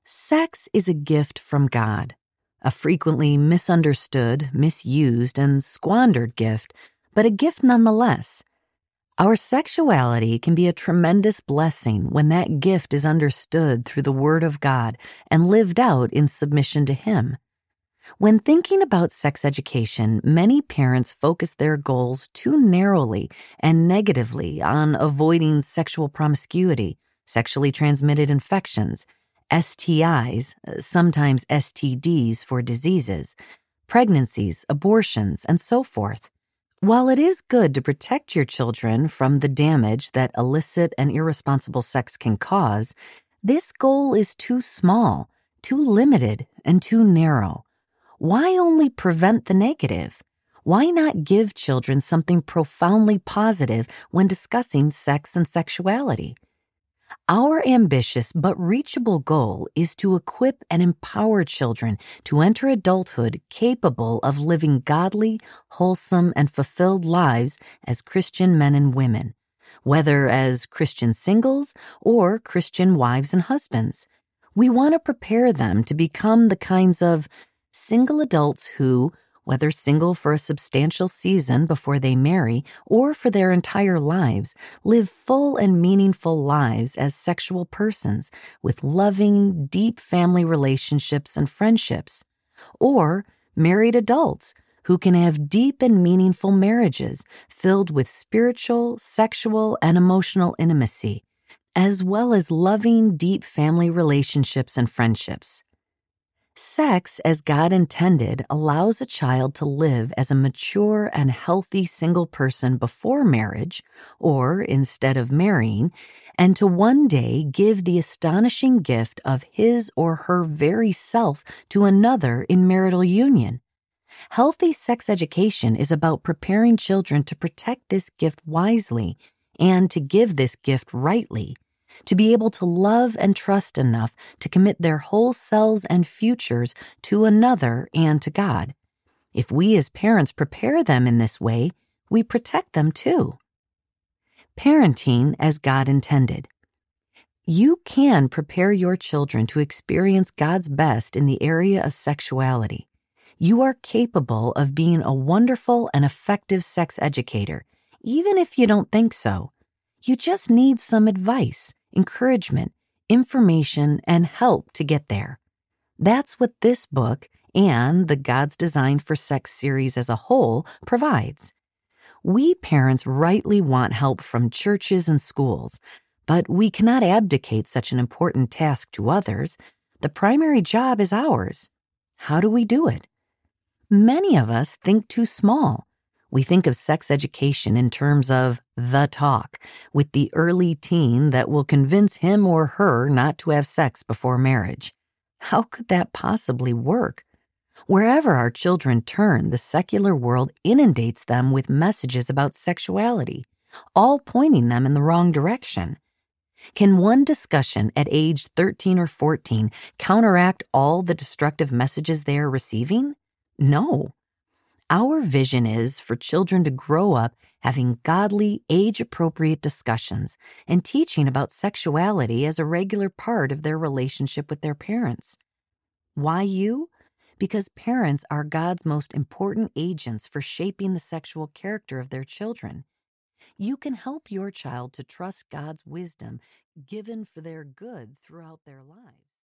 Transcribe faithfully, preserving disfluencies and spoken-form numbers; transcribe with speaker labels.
Speaker 1: Sex is a gift from God, a frequently misunderstood, misused, and squandered gift, but a gift nonetheless. Our sexuality can be a tremendous blessing when that gift is understood through the Word of God and lived out in submission to Him. When thinking about sex education, many parents focus their goals too narrowly and negatively on avoiding sexual promiscuity, sexually transmitted infections, S T Is, sometimes S T Ds for diseases, pregnancies, abortions, and so forth. While it is good to protect your children from the damage that illicit and irresponsible sex can cause, this goal is too small, too limited, and too narrow. Why only prevent the negative? Why not give children something profoundly positive when discussing sex and sexuality? Our ambitious but reachable goal is to equip and empower children to enter adulthood capable of living godly, wholesome, and fulfilled lives as Christian men and women, whether as Christian singles or Christian wives and husbands. We want to prepare them to become the kinds of single adults who, whether single for a substantial season before they marry or for their entire lives, live full and meaningful lives as sexual persons with loving, deep family relationships and friendships, or married adults who can have deep and meaningful marriages filled with spiritual, sexual, and emotional intimacy, as well as loving, deep family relationships and friendships. Sex, as God intended, allows a child to live as a mature and healthy single person before marriage, or instead of marrying, and to one day give the astonishing gift of his or her very self to another in marital union. Healthy sex education is about preparing children to protect this gift wisely and to give this gift rightly, to be able to love and trust enough to commit their whole selves and futures to another and to God. If we as parents prepare them in this way, we protect them too. Parenting as God intended. You can prepare your children to experience God's best in the area of sexuality. You are capable of being a wonderful and effective sex educator, even if you don't think so. You just need some advice, encouragement, information, and help to get there. That's what this book and the God's Design for Sex series as a whole provides. We parents rightly want help from churches and schools, but we cannot abdicate such an important task to others. The primary job is ours. How do we do it? Many of us think too small. We think of sex education in terms of the talk with the early teen that will convince him or her not to have sex before marriage. How could that possibly work? Wherever our children turn, the secular world inundates them with messages about sexuality, all pointing them in the wrong direction. Can one discussion at age thirteen or fourteen counteract all the destructive messages they are receiving? No. Our vision is for children to grow up having godly, age-appropriate discussions and teaching about sexuality as a regular part of their relationship with their parents. Why you? Because parents are God's most important agents for shaping the sexual character of their children. You can help your child to trust God's wisdom given for their good throughout their lives.